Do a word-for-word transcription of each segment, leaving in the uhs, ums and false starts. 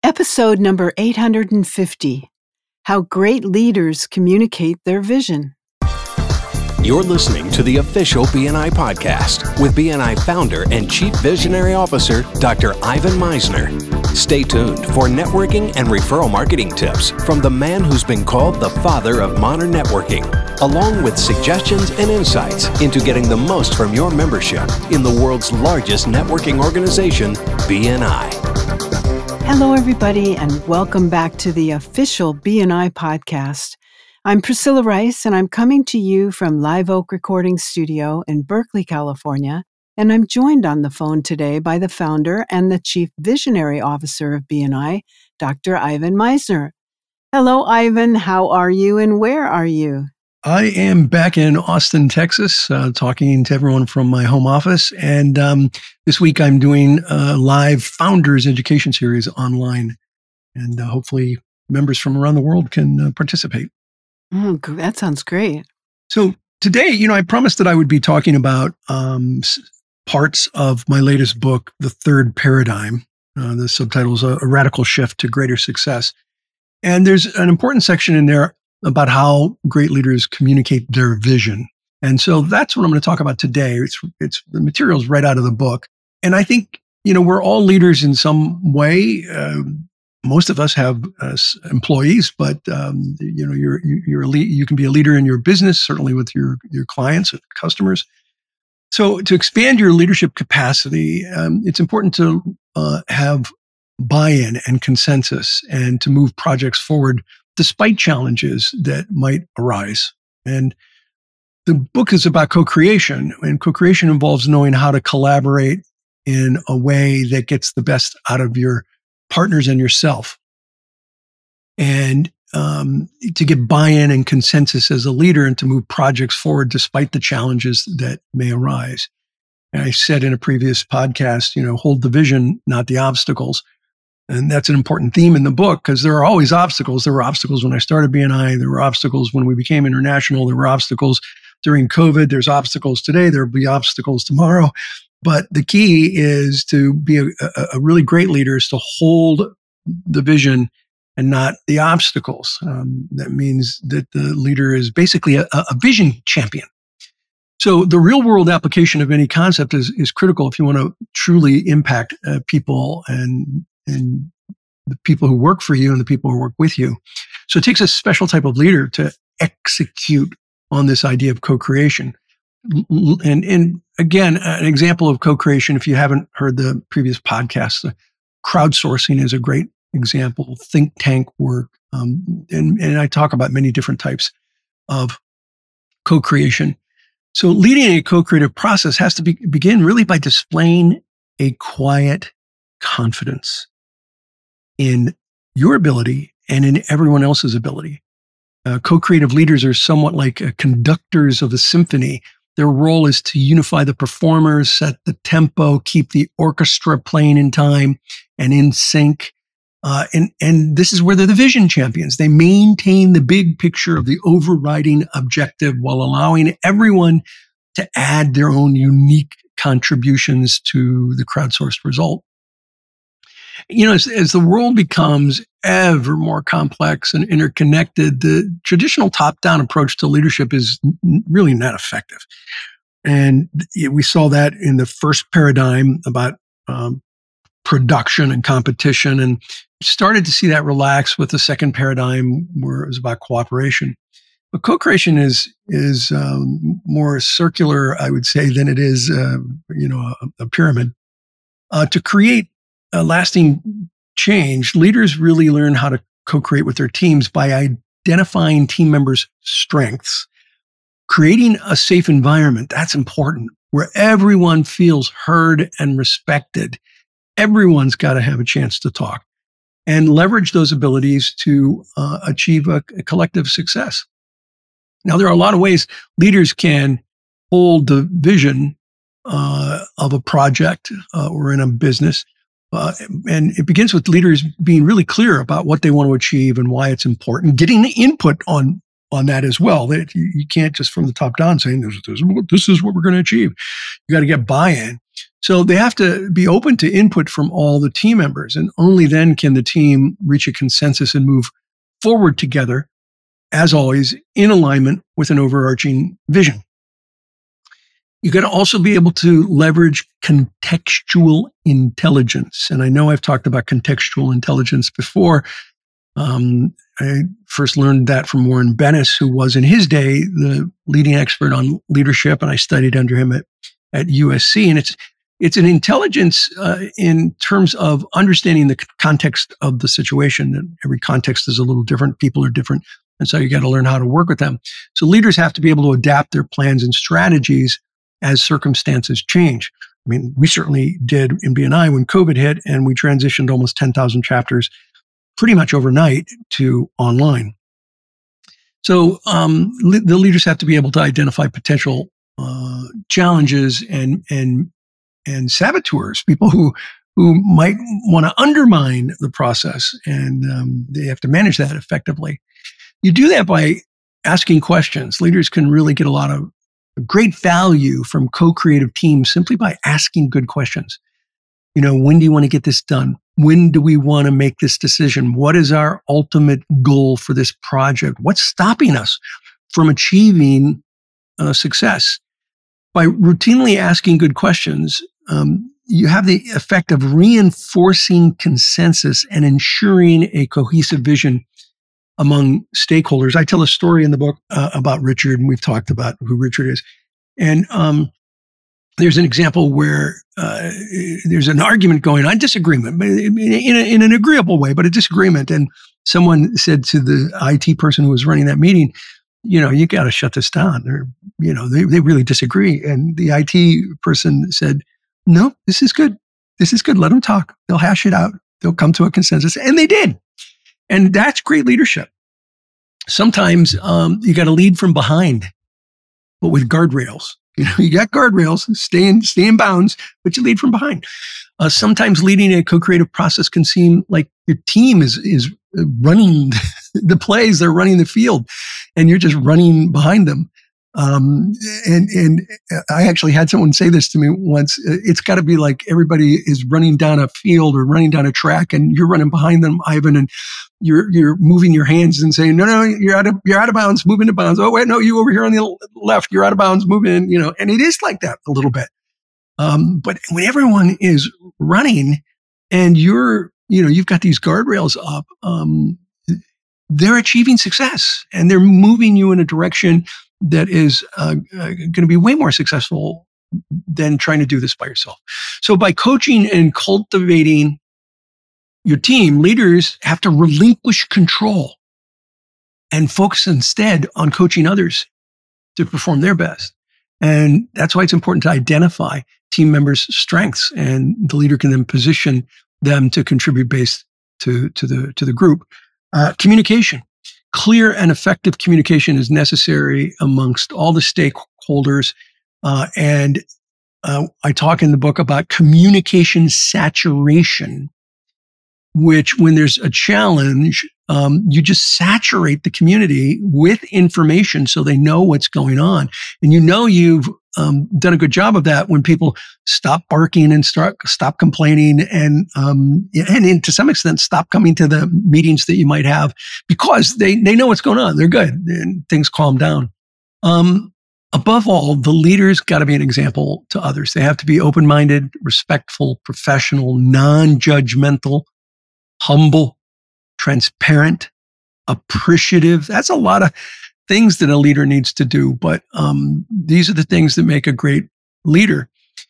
Episode number eight hundred fifty, How Great Leaders Communicate Their Vision. You're listening to the official B N I podcast with B N I founder and Chief Visionary Officer, Doctor Ivan Misner. Stay tuned for networking and referral marketing tips from the man who's been called the father of modern networking, along with suggestions and insights into getting the most from your membership in the world's largest networking organization, B N I. Hello, everybody, and welcome back to the official B N I podcast. I'm Priscilla Rice, and I'm coming to you from Live Oak Recording Studio in Berkeley, California, and I'm joined on the phone today by the founder and the Chief Visionary Officer of B N I, Doctor Ivan Misner. Hello, Ivan. How are you, and where are you? I am back in Austin, Texas, uh, talking to everyone from my home office. And um, this week I'm doing a live Founders Education Series online. And uh, hopefully members from around the world can uh, participate. Oh, that sounds great. So today, you know, I promised that I would be talking about um, parts of my latest book, The Third Paradigm. Uh, the subtitle is a, a Radical Shift to Greater Success. And there's an important section in there about how great leaders communicate their vision. And so that's what I'm going to talk about today. It's it's the material's right out of the book. And I think, you know, we're all leaders in some way. Uh, most of us have uh, employees, but, um, you know, you're, you're a lead, you can be a leader in your business, certainly with your, your clients and customers. So to expand your leadership capacity, um, it's important to uh, have buy-in and consensus and to move projects forward despite challenges that might arise. And the book is about co-creation, and co-creation involves knowing how to collaborate in a way that gets the best out of your partners and yourself. And um, to get buy-in and consensus as a leader and to move projects forward despite the challenges that may arise. And I said in a previous podcast, you know, hold the vision, not the obstacles. And that's an important theme in the book because there are always obstacles. There were obstacles when I started B N I. There were obstacles when we became international. There were obstacles during COVID. There's obstacles today. There will be obstacles tomorrow. But the key is to be a, a, a really great leader is to hold the vision and not the obstacles. Um, that means that the leader is basically a, a vision champion. So the real world application of any concept is, is critical if you want to truly impact uh, people and and the people who work for you and the people who work with you. So it takes a special type of leader to execute on this idea of co-creation. And, and again, an example of co-creation, if you haven't heard the previous podcast, uh, crowdsourcing is a great example, think tank work. Um, and, and I talk about many different types of co-creation. So leading a co-creative process has to be, begin really by displaying a quiet confidence in your ability and in everyone else's ability. Uh, co-creative leaders are somewhat like uh, conductors of a symphony. Their role is to unify the performers, set the tempo, keep the orchestra playing in time and in sync. Uh, and, and this is where they're the vision champions. They maintain the big picture of the overriding objective while allowing everyone to add their own unique contributions to the crowdsourced result. You know, as, as the world becomes ever more complex and interconnected, the traditional top-down approach to leadership is n- really not effective. And we saw that in the first paradigm about um, production and competition, and started to see that relax with the second paradigm where it was about cooperation. But co-creation is is um, more circular, I would say, than it is, uh, you know, a, a pyramid. Uh, to create a lasting change, leaders really learn how to co-create with their teams by identifying team members' strengths, creating a safe environment. That's important, where everyone feels heard and respected. Everyone's got to have a chance to talk and leverage those abilities to uh, achieve a, a collective success. Now, there are a lot of ways leaders can hold the vision uh, of a project uh, or in a business. Uh, and it begins with leaders being really clear about what they want to achieve and why it's important, getting the input on, on that as well. That you, you can't just from the top down saying, this, this, this is what we're going to achieve. You got to get buy-in. So they have to be open to input from all the team members, and only then can the team reach a consensus and move forward together, as always, in alignment with an overarching vision. You got to also be able to leverage contextual intelligence. And I know I've talked about contextual intelligence before. Um, I first learned that from Warren Bennis, who was in his day the leading expert on leadership, and I studied under him at, at U S C. And it's it's an intelligence uh, in terms of understanding the context of the situation. And every context is a little different. People are different. And so you got to learn how to work with them. So leaders have to be able to adapt their plans and strategies as circumstances change. I mean, we certainly did in B N I when COVID hit, and we transitioned almost ten thousand chapters pretty much overnight to online. So um, le- the leaders have to be able to identify potential uh, challenges and and and saboteurs, people who who might want to undermine the process, and um, they have to manage that effectively. You do that by asking questions. Leaders can really get a lot of great value from co-creative teams simply by asking good questions. You know, when do you want to get this done? When do we want to make this decision? What is our ultimate goal for this project? What's stopping us from achieving uh, success? By routinely asking good questions, um, you have the effect of reinforcing consensus and ensuring a cohesive vision among stakeholders. I tell a story in the book uh, about Richard, and we've talked about who Richard is. And um, there's an example where uh, there's an argument going on, disagreement, but in, a, in an agreeable way, but a disagreement. And someone said to the I T person who was running that meeting, you know, you got to shut this down. Or, you know, they, they really disagree. And the I T person said, no, this is good. This is good. Let them talk. They'll hash it out. They'll come to a consensus. And they did. And that's great leadership. Sometimes um, you got to lead from behind, but with guardrails. You know, you got guardrails, stay in, stay in bounds, but you lead from behind. Uh, sometimes leading a co-creative process can seem like your team is is running the plays, they're running the field, and you're just running behind them. Um, and, and I actually had someone say this to me once. It's got to be like everybody is running down a field or running down a track, and you're running behind them, Ivan, and you're, you're moving your hands and saying, no, no, you're out of, you're out of bounds, move into bounds. Oh, wait, no, you over here on the left, you're out of bounds, move in, you know, and it is like that a little bit. Um, but when everyone is running and you're, you know, you've got these guardrails up, um, they're achieving success and they're moving you in a direction that is uh, uh, going to be way more successful than trying to do this by yourself. So by coaching and cultivating your team, leaders have to relinquish control and focus instead on coaching others to perform their best. And that's why it's important to identify team members' strengths, and the leader can then position them to contribute based to, to the, to the group. Uh, communication. Clear and effective communication is necessary amongst all the stakeholders. Uh, and uh, I talk in the book about communication saturation, which when there's a challenge, um, you just saturate the community with information so they know what's going on. And you know you've um, done a good job of that when people stop barking and start stop complaining, and um, and, and to some extent stop coming to the meetings that you might have because they they know what's going on. They're good and things calm down. Um, above all, the leaders got to be an example to others. They have to be open-minded, respectful, professional, non-judgmental, humble, transparent, appreciative. That's a lot of things that a leader needs to do, but um, these are the things that make a great leader.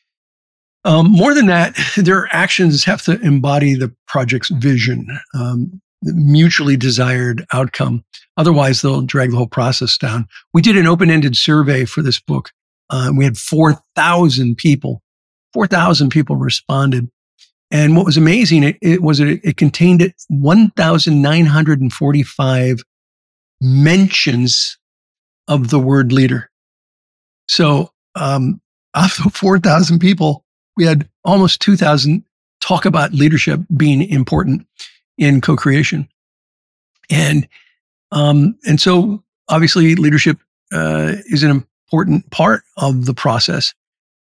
Um, more than that, their actions have to embody the project's vision, um, the mutually desired outcome. Otherwise, they'll drag the whole process down. We did an open-ended survey for this book. Uh, we had four thousand people. four thousand people responded. And what was amazing, it, it was it, it contained one thousand nine hundred forty-five mentions of the word leader. So um, of the four thousand people, we had almost two thousand talk about leadership being important in co-creation. And um, and so obviously leadership uh, is an important part of the process.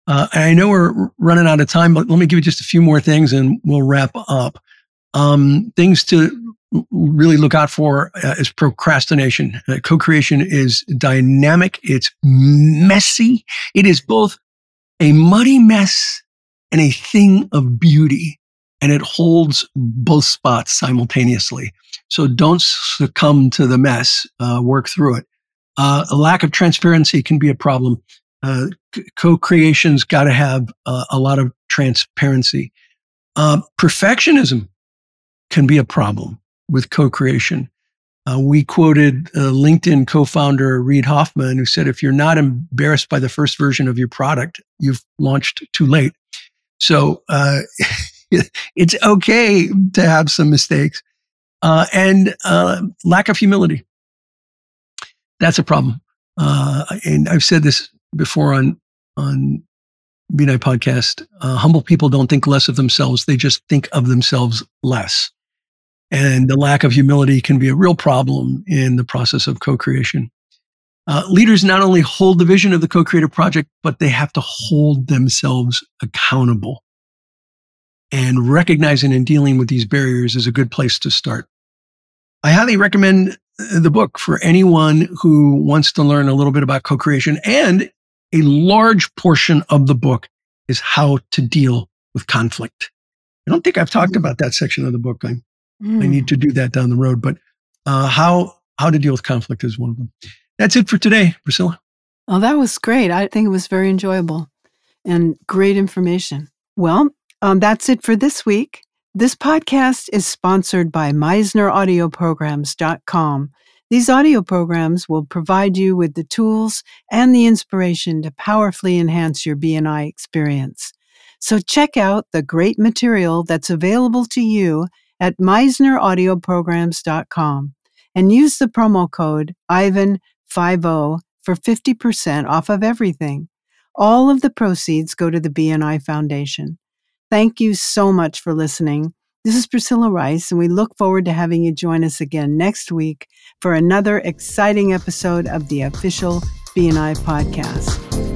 Uh, and I know we're running out of time, but let me give you just a few more things and we'll wrap up. Um, things to really look out for uh, is procrastination. Uh, co-creation is dynamic. It's messy. It is both a muddy mess and a thing of beauty. And it holds both spots simultaneously. So don't succumb to the mess. Uh, work through it. Uh, a lack of transparency can be a problem. Uh, co-creation's got to have uh, a lot of transparency. Uh, perfectionism can be a problem with co-creation. Uh, we quoted uh, LinkedIn co-founder Reid Hoffman, who said, if you're not embarrassed by the first version of your product, you've launched too late. So uh, it's okay to have some mistakes. Uh, and uh, lack of humility. That's a problem. Uh, and I've said this before on, on B and I podcast. Uh, humble people don't think less of themselves. They just think of themselves less. And the lack of humility can be a real problem in the process of co-creation. Uh, leaders not only hold the vision of the co-creative project, but they have to hold themselves accountable. And recognizing and dealing with these barriers is a good place to start. I highly recommend the book for anyone who wants to learn a little bit about co-creation. And a large portion of the book is how to deal with conflict. I don't think I've talked about that section of the book. I, mm. I need to do that down the road. But uh, how how to deal with conflict is one of them. That's it for today, Priscilla. Oh, that was great. I think it was very enjoyable and great information. Well, um, that's it for this week. This podcast is sponsored by Meisner Audio Programs dot com. These audio programs will provide you with the tools and the inspiration to powerfully enhance your B and I experience. So check out the great material that's available to you at Meisner Audio Programs dot com and use the promo code Ivan fifty for fifty percent off of everything. All of the proceeds go to the B and I Foundation. Thank you so much for listening. This is Priscilla Rice, and we look forward to having you join us again next week for another exciting episode of the official B and I podcast.